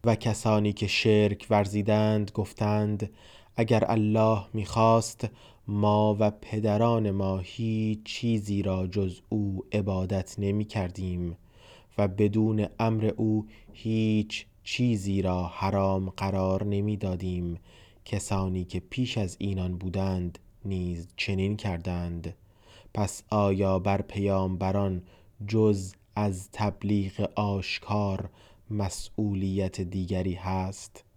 و کسانی که شرک ورزیدند گفتند اگر الله می‌خواست ما و پدران ما هیچ چیزی را جز او عبادت نمی کردیم و بدون امر او هیچ چیزی را حرام قرار نمی دادیم. کسانی که پیش از اینان بودند نیز چنین کردند. پس آیا بر پیامبران جز از تبلیغ آشکار مسئولیت دیگری هست؟